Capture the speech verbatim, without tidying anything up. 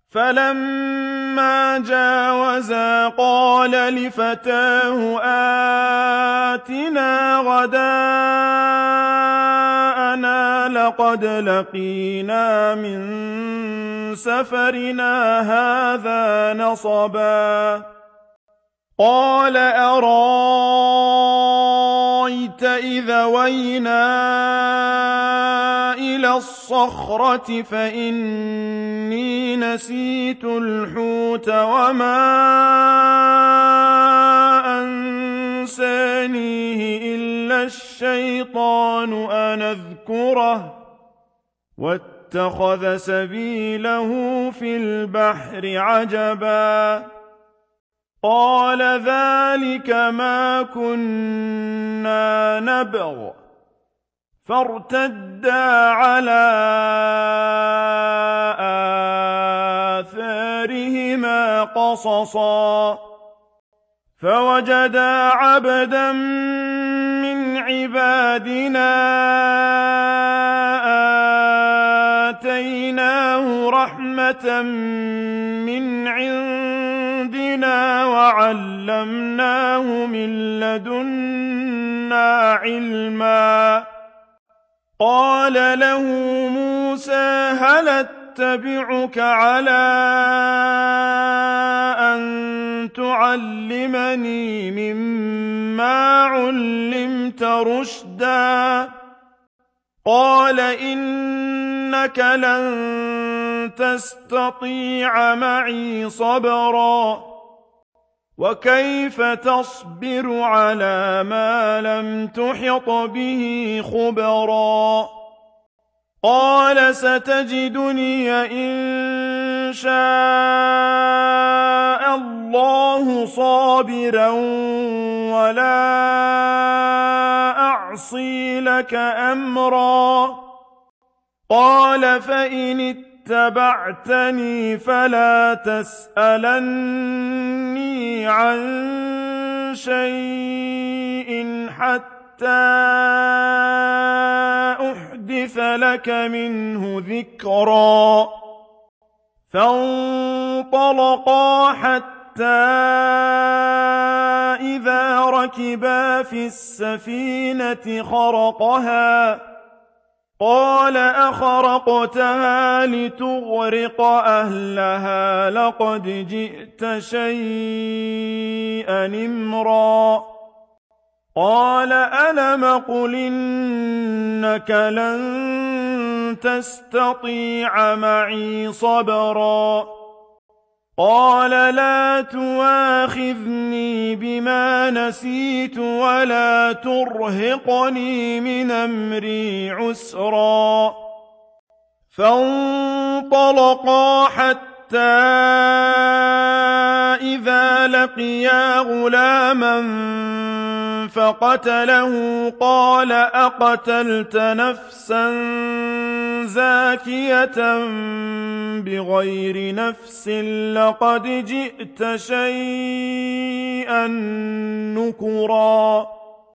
فَلَمَّا جَاوَزَا قَالَ لِفَتَاهُ آتِنَا غَدَاءَنَا لَقَدْ لَقِينَا مِن سَفَرِنَا هَٰذَا نَصَبًا قَالَ أَرَأَيْتَ إِذْ أَوَيْنَا إِلَى الصَّخْرَةِ فَإِنِّي نَسِيتُ الْحُوتَ وَمَا أَنسَانِيهِ إِلَّا الشَّيْطَانُ أَنْ أَذْكُرَهُ وَاتَّخَذَ سَبِيلَهُ فِي الْبَحْرِ عَجَبًا قَالَ ذَٰلِكَ مَا كُنَّا نَبْغِ فَارْتَدَّا عَلَىٰ آثَارِهِمَا قَصَصًا فَوَجَدَا عَبْدًا مِّنْ عِبَادِنَا آتَيْنَاهُ رَحْمَةً مِّنْ عِندِنَا وَعَلَّمْنَاهُ مِن لَّدُنَّا عِلْمًا قَالَ لَهُ مُوسَىٰ هَلْ أَتَّبِعُكَ عَلَىٰ أَن تُعَلِّمَنِي مِمَّا عُلِّمْتَ رُشْدًا قَالَ إِنَّكَ لَن تَسْتَطِيعَ مَعِيَ صَبْرًا وَكَيْفَ تَصْبِرُ عَلَىٰ مَا لَمْ تُحِطْ بِهِ خُبْرًا قَالَ سَتَجِدُنِي إِن شَاءَ اللَّهُ صَابِرًا وَلَا أَعْصِي لَكَ أَمْرًا قَالَ فَإِنِ اتَّبَعْتَنِي فَلَا تَسْأَلَنِّي عَن شَيْءٍ حَتَّىٰ أُحْدِثَ لَكَ مِنْهُ ذِكْرًا فَانطَلَقَا حَتَّىٰ إِذَا رَكِبَا فِي السَّفِينَةِ خَرَقَهَا قَالَ أَخَرَقْتَهَا لِتُغْرِقَ أَهْلَهَا لَقَدْ جِئْتَ شَيْئًا إِمْرًا قَالَ أَلَمْ أَقُلْ إِنَّكَ لَن تَسْتَطِيعَ مَعِيَ صَبْرًا قَالَ لَا تُؤَاخِذْنِي بِمَا نَسِيتُ وَلَا تُرْهِقْنِي مِنْ أَمْرِي عُسْرًا فَانطَلَقَا حَتَّىٰ إِذَا لَقِيَا غُلَامًا فَقَتَلَهُ قَالَ أَقَتَلْتَ نَفْسًا زَاكِيَةً بِغَيْرِ نَفْسٍ لَّقَدْ جِئْتَ شَيْئًا نُّكْرًا